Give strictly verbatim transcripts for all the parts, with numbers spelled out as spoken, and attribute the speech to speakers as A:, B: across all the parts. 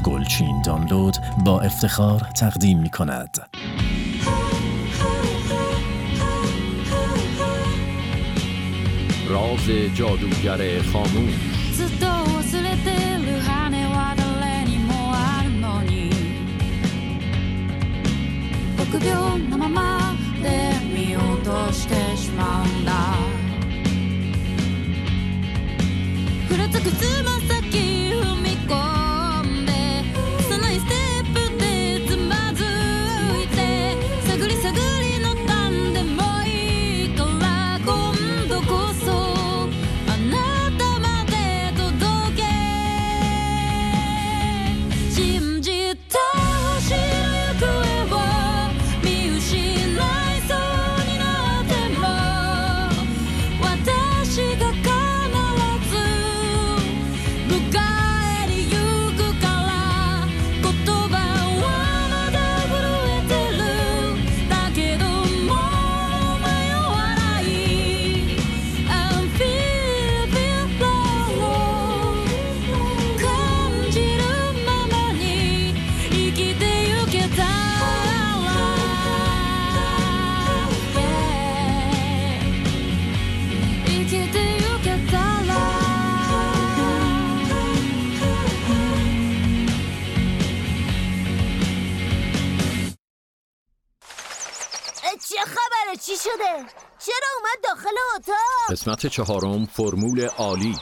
A: گلچین دانلود با افتخار تقدیم می کند.
B: راز جادوگر خاموش.
C: چی شده؟ چرا اومد داخل اتاق؟
B: قسمت چهارم، فرمول عالی.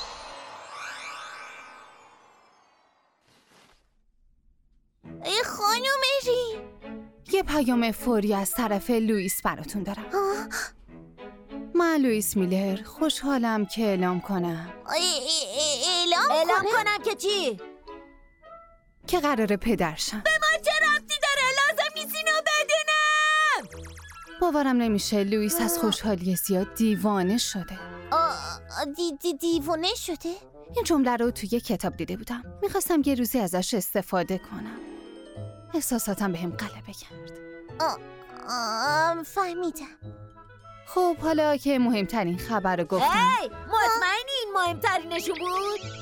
C: ای خانم مری،
D: یه پیام فوری از طرف لوئیس براتون دارم. آه. من لوئیس میلر، خوشحالم که اعلام کنم.
C: ای ای ای اعلام, اعلام کنم که چی؟
D: که قراره پدرشم.
C: به ما چه ربطی داره؟ لازم نیست اینو بدونم.
D: باورم نمیشه لوئیس از خوشحالی زیاد دیوانه شده.
C: آه دی دی دیوانه شده؟
D: این جمله رو توی کتاب دیده بودم. میخواستم یه روزی ازش استفاده کنم. احساساتم بهم غلبه کرد.
C: آه آه فهمیدم.
D: خب حالا که مهمترین خبر رو گفتم.
C: هی مطمئنی این مهمترینشو بود؟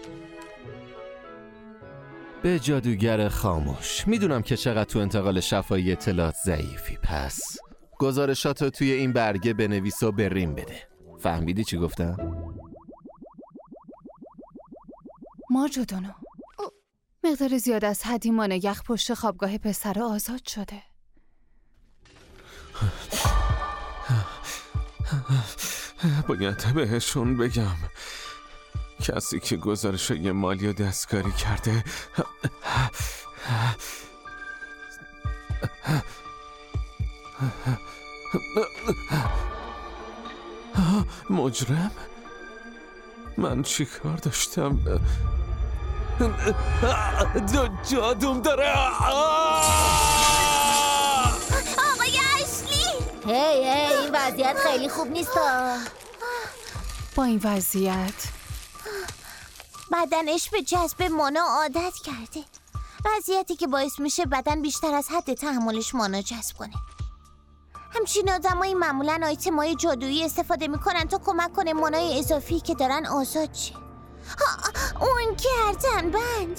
E: به جادوگر خاموش. میدونم که چقدر تو انتقال شفاهی اطلاعات ضعیفی، پس گزارشاتو توی این برگه بنویس و بریم بده. فهمیدی چی گفتم؟
D: ماجدونو، مقدار زیاد از حدی مانع یخ پشت خوابگاه پسر آزاد شده.
F: باید بهشون بگم کسی که گزارش یه مالی و دستکاری کرده مجرم؟ من چی کار داشتم؟ دو جادوم داره.
C: آقای اشلی، هی هی این وضعیت خیلی خوب نیست.
D: با این وضعیت
C: بدنش به جذب مانا عادت کرده، وضعیتی که باعث میشه بدن بیشتر از حد تحملش مانا جذب کنه. همچین آدمایی معمولاً آیتمای جادویی استفاده میکنن تا کمک کنه مانای اضافی که دارن آزاد شه. اون گردن بند.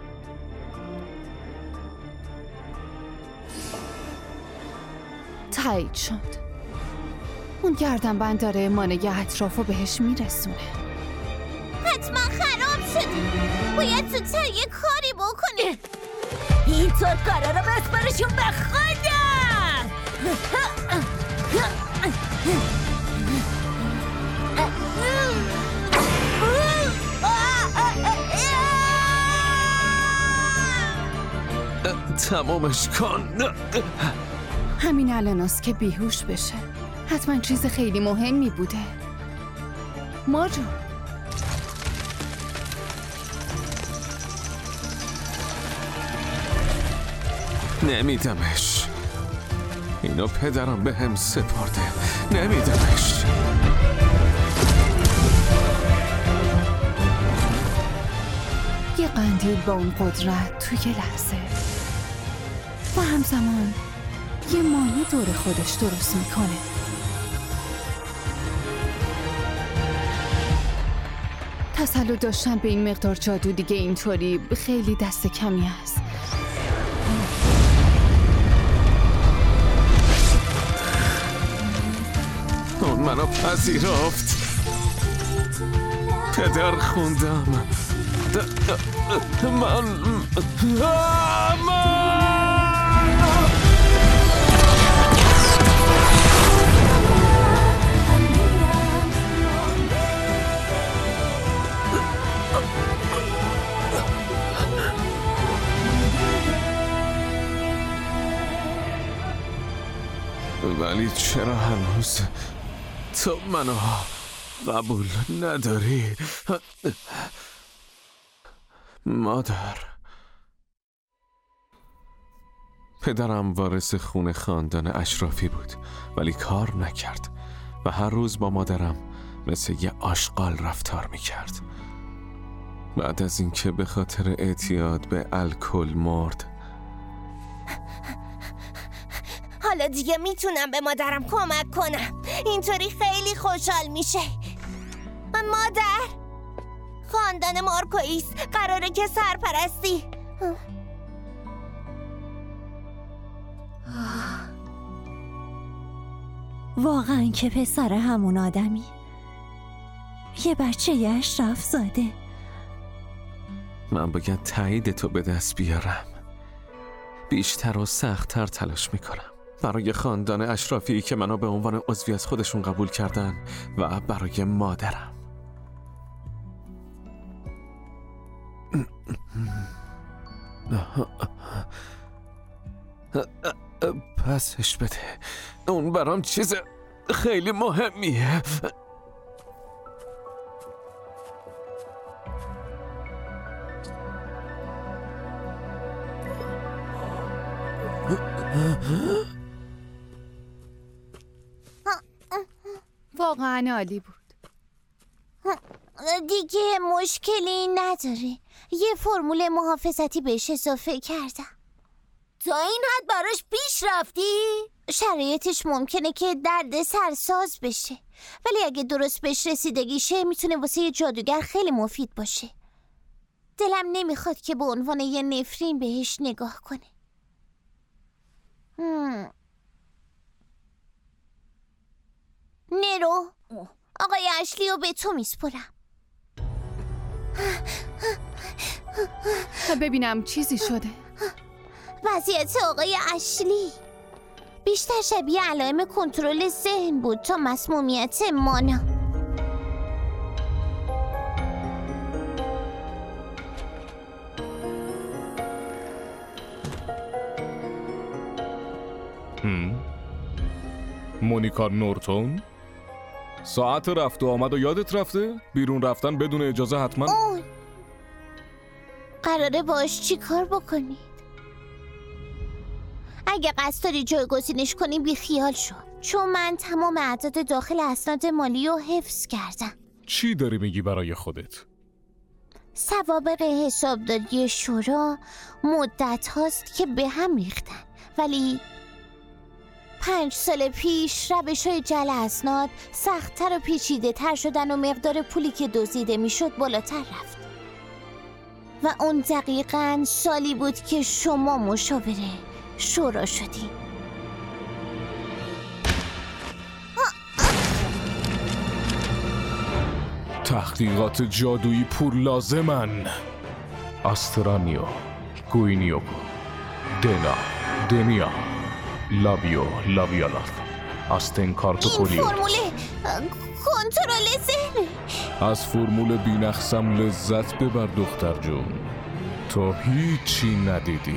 D: تایید شد. اون گردن بند داره مانای اطرافو بهش میرسونه.
C: حتما خراب شده. باید زودتر یه کاری بکنه. اینطور کارا رو بسپارشون به خودم.
F: تمامش کن.
D: همین الان است که بیهوش بشه. حتما چیز خیلی مهمی بوده. ماجو،
F: نمیدمش. اینو پدرم به هم سپرده. نمیدمش.
D: یه قندیل با اون قدرت توی لحظه و همزمان یه مایه دور خودش درست میکنه. تسلط داشتن به این مقدار جادو دیگه اینطوری خیلی دست کمی است.
F: اون منو پذیرفت. پدر خوندم. من من ولی چرا هنوز تو منو قبول نداری؟ مادر، پدرم وارث خون خاندان اشرافی بود ولی کار نکرد و هر روز با مادرم مثل یه آشغال رفتار میکرد. بعد از اینکه به خاطر اعتیاد به الکل مرد،
C: حالا دیگه میتونم به مادرم کمک کنم. اینطوری خیلی خوشحال میشه. مادر، خاندان مارکوئیس قراره که سرپرستی.
G: واقعا که پسر همون آدمی، یه بچه اشرف زاده.
F: من باید تایید تو به دست بیارم. بیشتر و سخت‌تر تلاش میکنم برای خاندان اشرافی که منو به عنوان عضوی از خودشون قبول کردن و برای مادرم. پسش بده، اون برام چیز خیلی مهمیه.
D: واقعا عالی بود.
C: دیگه مشکلی نداره. یه فرمول محافظتی بهش اضافه کردم.
G: تا این حد براش پیش رفتی؟
C: شرایطش ممکنه که درد سرساز بشه، ولی اگه درست بهش رسیدگی شه میتونه واسه یه جادوگر خیلی مفید باشه. دلم نمیخواد که به عنوان یه نفرین بهش نگاه کنه. هم. نرو، آقای اشلی رو به تو میسپرم.
D: ببینم چیزی شده.
C: وضعیت آقای اشلی بیشتر شبیه علائم کنترل ذهن بود تا مسمومیت مانا.
H: مونیکا نورتون، ساعت رفت و آمد و یادت رفته؟ بیرون رفتن بدون اجازه حتما؟
C: اون قراره باش چی کار بکنید؟ اگه قصد داری جایگزینش کنی بی خیال شو، چون من تمام اعداد داخل اسناد مالی رو حفظ کردم.
H: چی داری میگی برای خودت؟
C: سوابق حسابداری شورا مدت هاست که به هم ریختن، ولی پنج سال پیش روش های جل اسناد سخت‌تر و پیچیده تر شدن و مقدار پولی که دزدیده میشد بالاتر رفت. و اون دقیقاً سالی بود که شما مشاوره شورا شدی.
H: تحقیقات جادویی پول لازمن. آسترانیو، گوینیوکو، دنا، دنیا، لابیو، لابیالات، آستنکارتوپولیو.
C: این فرموله کنترل ذهن.
H: از فرمول بی‌نقصم لذت ببر دختر جون. تو هیچی ندیدی،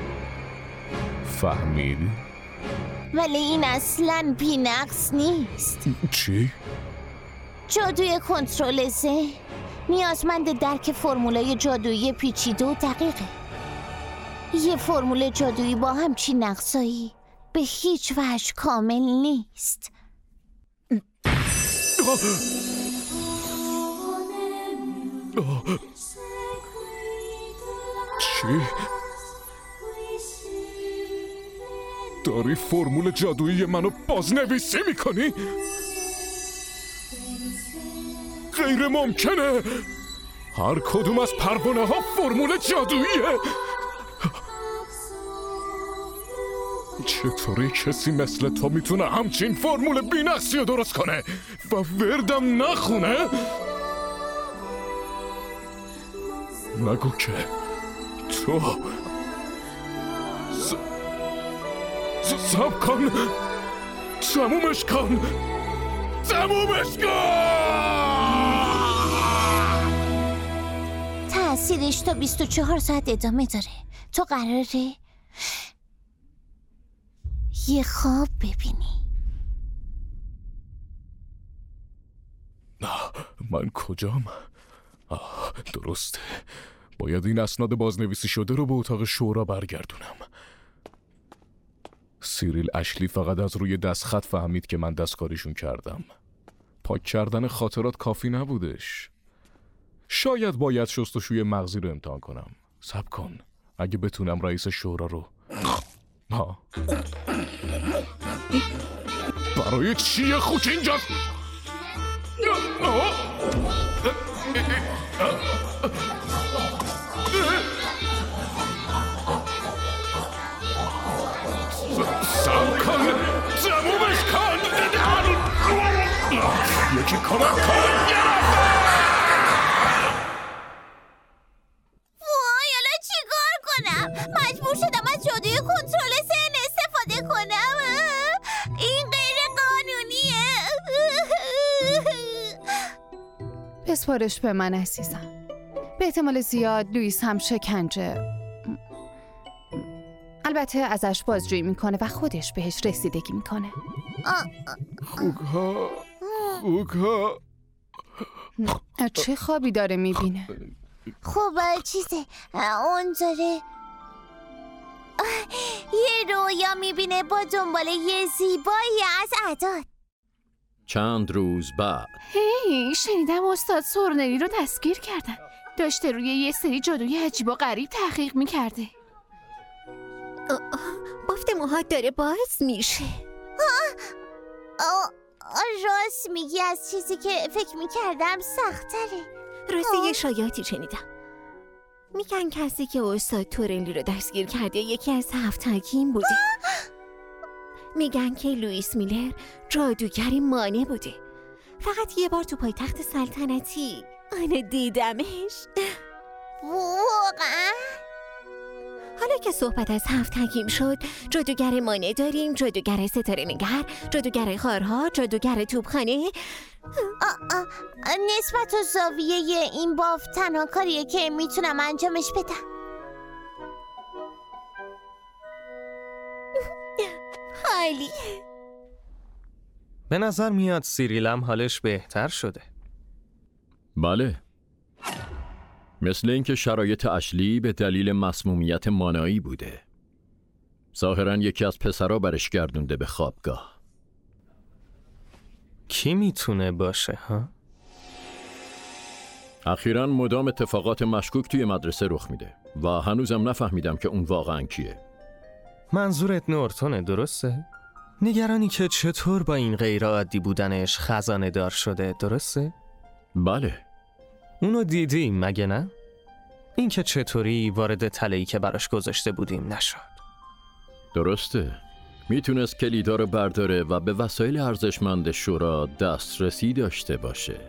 H: فهمیدی؟
C: ولی این اصلاً بی‌نقص نیست.
H: چی؟
C: جادوی کنترل ذهن نیازمند درک فرمولای جادویی پیچیده و دقیقه. یه فرمول جادویی با همچین نقصایی به هیچ وجه کامل نیست.
H: چی؟ داری فرمول جادویی منو بازنویسی میکنی؟ غیر ممکنه. هر کدوم از پروانه ها فرمول جادوییه. چطوری کسی مثل تو میتونه همچین فرمول بی‌نقصی رو درست کنه و وردم نخونه؟ نگو که تو س... س... سب کن، تمومش کن، تمومش کن.
C: تأثیرش تا بیست و چهار ساعت ادامه داره. تو قراره یه خواب ببینی.
H: نه، من کجام؟ آه، درسته، باید این اسناد بازنویسی شده رو به اتاق شورا برگردونم. سیریل اشلی فقط از روی دستخط فهمید که من دستکاریشون کردم. پاک کردن خاطرات کافی نبودش. شاید باید شستشوی مغزی رو امتحان کنم. صبر کن، اگه بتونم رئیس شورا رو. ها، برای چیه خوک اینجاست؟ سب کن، تمومش کن. یکی کمک کن.
C: وای، الان چی کار کنم؟ مجبور شدم از جادوی کنترل ذهن استفاده کنم. این غیر قانونیه.
D: بسپارش به من عزیزم. به احتمال زیاد لوئیس هم شکنجه، البته ازش بازجویی میکنه و خودش بهش رسیدگی میکنه.
H: خوکها خوکها
D: چه خوابی داره میبینه؟
C: خب چیزه، اون داره یه رویا میبینه با دنبال یه زیبایی از اعداد.
B: چند روز بعد.
I: هی، شنیدم استاد سورنری رو دستگیر کردن. داشته روی یه سری جادوی عجیب و غریب تحقیق میکرده.
G: بافت موهات داره باز میشه.
C: راست میگی، از چیزی که فکر میکردم سخت‌تره.
G: راستی یه شایعاتی شنیدم. میگن کسی که استاد تورنلی رو دستگیر کرده یکی از هفت حکیم بوده. میگن که لوئیس میلر جادوگری مانع بوده. فقط یه بار تو پایتخت سلطنتی آنه دیدمش.
C: واقعا؟
G: حالا که صحبت از هفت حکیم شد، جادوگر مانع داریم، جادوگر ستاره نگر، جادوگر خارها، جادوگر توپخانه.
C: نسبت و زاویه این بافت تنها کاریه که میتونم انجامش بدم.
G: حالی.
J: به نظر میاد سیریلم حالش بهتر شده.
B: بله، مثل اینکه شرایط اشلی به دلیل مسمومیت مانایی بوده. ظاهراً یکی از پسرها برش گردونده به خوابگاه.
J: کی میتونه باشه ها؟
B: اخیراً مدام اتفاقات مشکوک توی مدرسه رخ میده و هنوزم نفهمیدم که اون واقعاً کیه.
J: منظورت نورتونه، درسته؟ نگرانی که چطور با این غیر عادی بودنش خزانه دار شده، درسته؟
B: بله.
J: اونو دیدیم مگه نه؟ این که چطوری وارد تله‌ای که براش گذاشته بودیم نشد.
B: درسته. میتونست کلیدا رو برداره و به وسایل ارزشمند شورا دسترسی داشته باشه.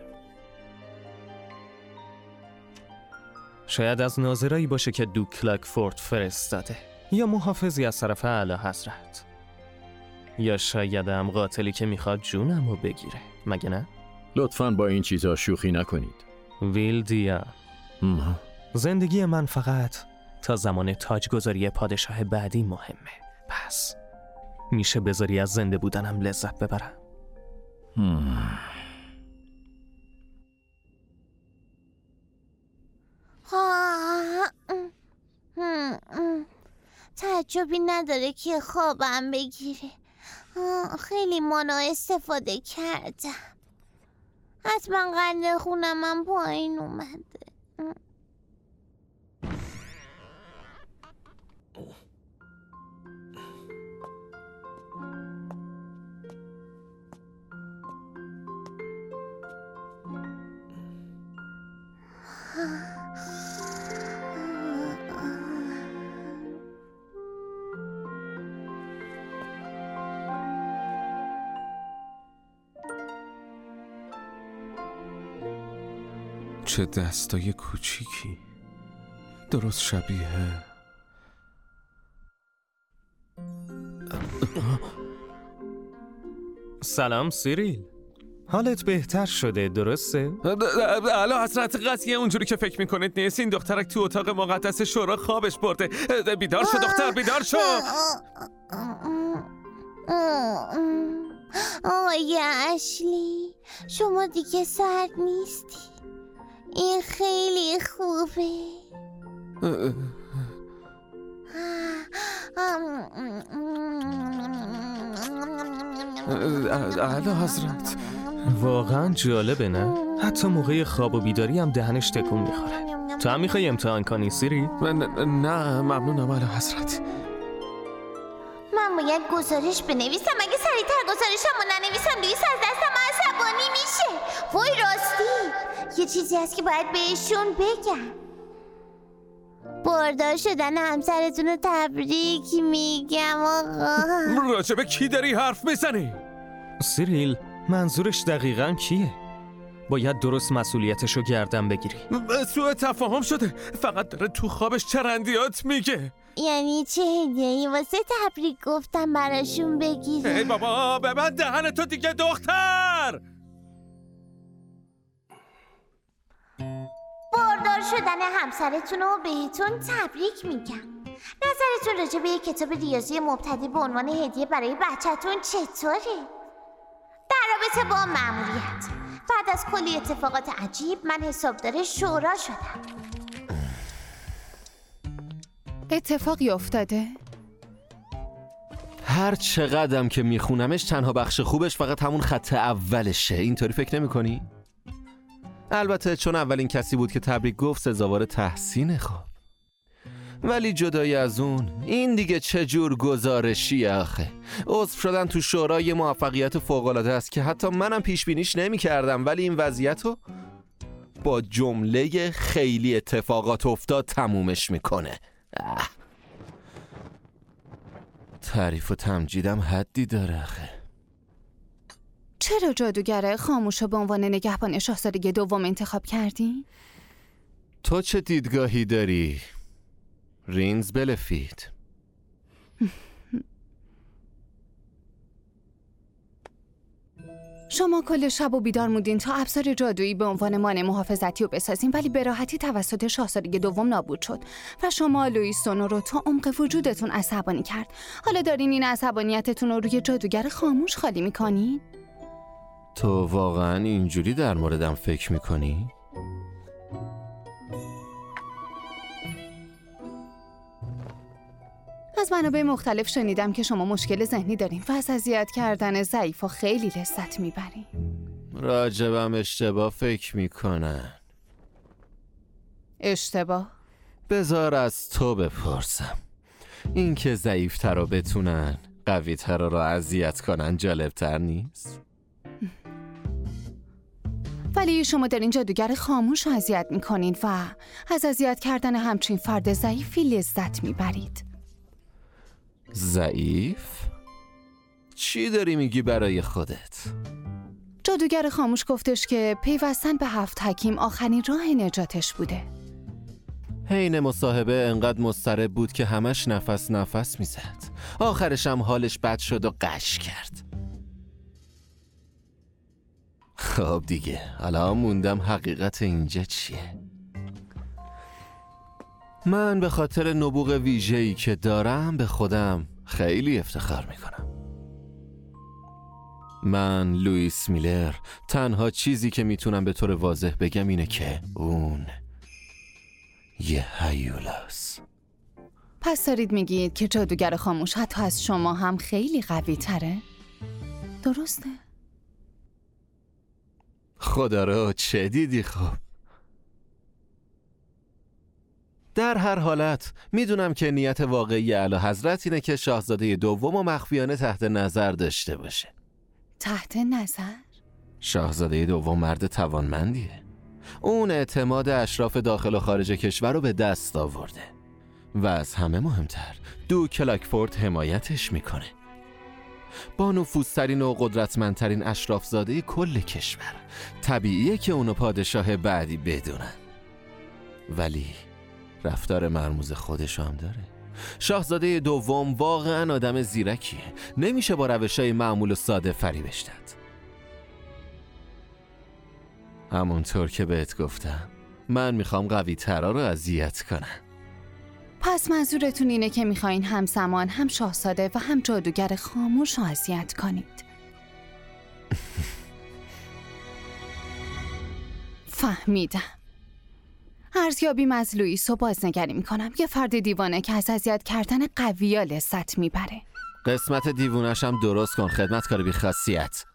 J: شاید از ناظرایی باشه که دوک کلاکفورد فرستاده، یا محافظی از طرف اعلی حضرت، یا شاید هم قاتلی که میخواد جونم رو بگیره، مگه نه؟
B: لطفاً با این چیزا شوخی نکنید.
J: ویلدیا، زندگی من فقط تا زمان تاجگذاری پادشاه بعدی مهمه. پس میشه بذاری از زنده بودنم لذت ببرم؟
C: تعجبی نداره که خوابم بگیره. خیلی مانا استفاده کردم. حتما قند خونم هم پایین اومده.
F: چه دستای کوچیکی، درست شبیه
J: سلام سیریل، حالت بهتر شده درسته؟
F: اعلی حضرت، قضیه اونجوری که فکر میکنید نیست. این دخترک تو اتاق مقدس شورا خوابش برده. بیدار شو دختر، بیدار شو.
C: آقای اشلی، شما دیگه سرد نیستی. این خیلی خوبه.
F: اعلی حضرت،
J: واقعا جالبه نه؟ حتی موقع خواب و بیداری هم دهنش تکون میخوره. تو هم میخوای امتحان کنی سیری؟
F: من نه ممنونم اعلی حضرت.
C: من باید گزارش بنویسم. اگه سریعتر گزارشمو ننویسم لوئیس از دستم عصبانی میشه. وای راستی یه چیزی هست که باید بهشون بگم. باردار شدن همسرتون رو تبریک میگم آقا.
F: راجبه کی داری حرف میزنی؟
J: سیریل، منظورش دقیقاً کیه؟ باید درست مسئولیتشو گردن بگیری.
F: سوء تفاهم شده، فقط داره تو خوابش چرندیات میگه.
C: یعنی چه هدیه‌ای واسه تبریک گفتم براشون بگیرم؟
F: ای بابا ببند دهن تو دیگه دختر.
C: باردار شدن همسرتون رو بهتون تبریک میگم. نظرتون راجع به یک کتاب ریاضی مبتدی به عنوان هدیه برای بچه‌تون چطوره؟ در رابطه با مأموریت، بعد از کلی اتفاقات عجیب من حسابدار شورا شدم.
D: اتفاقی افتاده؟
E: هر چقدرم که میخونمش تنها بخش خوبش فقط همون خط اولشه. اینطوری فکر نمی کنی؟ البته چون اولین کسی بود که تبریک گفت سزاوار تحسینه. خب ولی جدای از اون، این دیگه چه جور گزارشی آخه؟ عضو شدن تو شورای موفقیت فوق‌العاده است که حتی منم پیش بینیش نمی کردم، ولی این وضعیت رو با جمله خیلی اتفاقات افتاد تمومش میکنه. اه. تعریف و تمجیدم حدی داره آخه.
D: چرا جادوگر خاموش رو به عنوان نگهبان شاهزاده دوم انتخاب کردی؟
E: تو چه دیدگاهی داری؟ رینز بلفید.
D: شما کل شب و بیدار موندین تا ابزار جادویی به عنوان مانع محافظتی رو بسازین، ولی به راحتی توسط شاهزاده دوم نابود شد و شما لوئیس سونو رو تا عمق وجودتون عصبانی کرد. حالا دارین این عصبانیتتون رو روی جادوگر خاموش خالی میکنین؟
E: تو واقعا اینجوری در موردم فکر میکنی؟
D: از منابع مختلف شنیدم که شما مشکل ذهنی دارین و از اذیت کردن ضعیفا خیلی لذت میبرین.
E: راجبم اشتباه فکر میکنن.
D: اشتباه؟
E: بذار از تو بپرسم. این که ضعیفتر رو بتونن قویتر رو اذیت کنن جالبتر نیست؟
D: ولی شما در این جادوگر خاموش رو اذیت میکنین و از اذیت کردن همچین فرد ضعیفی لذت میبرید.
E: ضعیف؟ چی داری میگی برای خودت؟
D: جادوگر خاموش گفتش که پیوستن به هفت حکیم آخرین راه نجاتش بوده.
E: حین مصاحبه انقدر مضطرب بود که همش نفس نفس میزد. آخرش هم حالش بد شد و قش کرد. خب دیگه حالا موندم حقیقت اینجا چیه؟ من به خاطر نبوغ ویژه‌ای که دارم به خودم خیلی افتخار میکنم. من لوئیس میلر تنها چیزی که میتونم به طور واضح بگم اینه که اون یه هیولاست.
D: پس دارید میگید که جادوگر خاموش حتی از شما هم خیلی قوی تره؟ درسته؟
E: خدا رو چه دیدی خب؟ در هر حالت میدونم که نیت واقعی اعلی حضرت اینه که شاهزاده دوم و مخفیانه تحت نظر داشته باشه.
D: تحت نظر؟
E: شاهزاده دوم مرد توانمندیه. اون اعتماد اشراف داخل و خارج کشور رو به دست آورده و از همه مهمتر دوک کلاکفورد حمایتش میکنه. با نفوذترین و قدرتمندترین اشرافزاده کل کشور. طبیعیه که اونو پادشاه بعدی بدونن. ولی رفتار مرموز خودش هم داره. شاهزاده دوم واقعا آدم زیرکیه. نمیشه با روشای معمول و ساده فریبش داد. همونطور که بهت گفتم، من میخوام قوی ترا رو اذیت کنم.
D: پس منظورتون اینه که میخواین همزمان هم شاهزاده و هم جادوگر خاموش رو اذیت کنید. فهمیدم. ارزیابیم از لوئیس رو بازنگری میکنم. یه فرد دیوانه که از اذیت کردن قویا لذت میبره.
E: قسمت دیوونش هم درست کن خدمتکار بی خاصیت.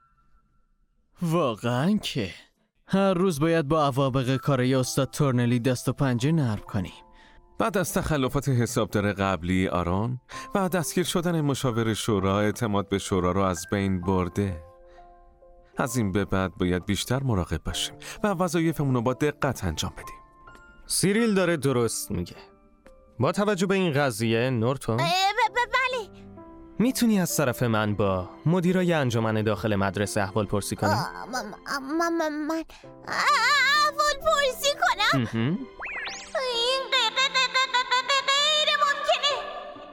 K: واقعا که هر روز باید با عوابق کارای استاد تورنلی دست و پنجه نرم کنیم.
F: بعد از تخلفات حسابدار قبلی آرون و دستگیر شدن مشاور شورا، اعتماد به شورا رو از بین برده. از این به بعد باید بیشتر مراقب باشیم و وظایفمون رو با دقت انجام بدیم.
J: سیریل داره درست میگه. با توجه به این قضیه نورتون
C: بله.
J: میتونی از طرف من با مدیرای انجمن داخل مدرسه احوال پرسی کنی؟
C: من من احوال پرسی کنم؟ این غیر ممکنه.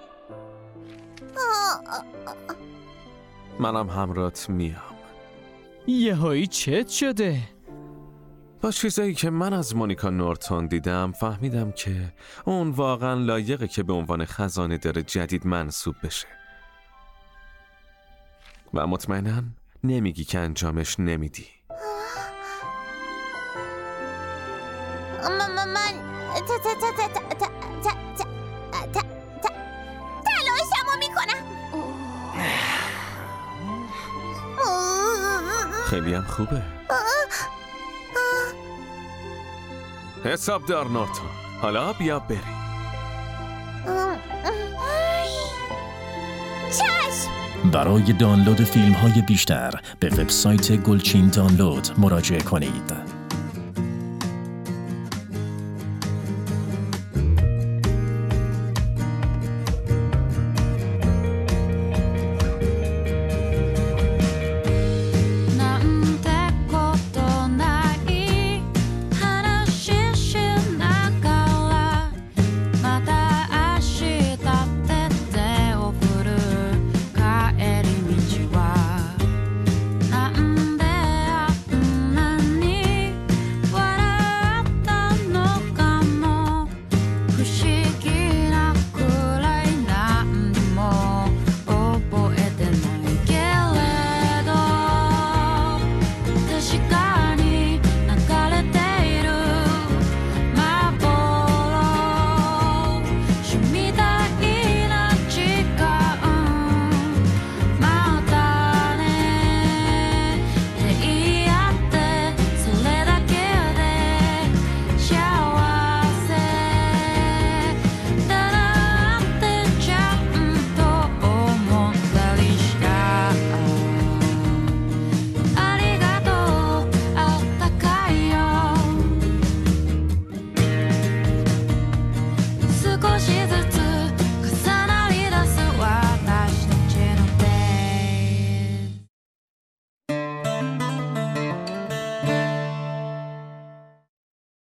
F: منم همراهت میام.
K: یهویی چت شده؟
F: با چیزایی که من از مونیکا نورتون دیدم فهمیدم که اون واقعا لایقه که به عنوان خزانه دار جدید منصوب بشه. و مطمئناً نمیگی که انجامش نمیدی.
C: من من تلاشمو میکنم.
F: خیلی هم خوبه. حسابدار نورتون، حالا بیا بریم.
C: چشم.
A: برای دانلود فیلم های بیشتر به وبسایت گلچین دانلود مراجعه کنید.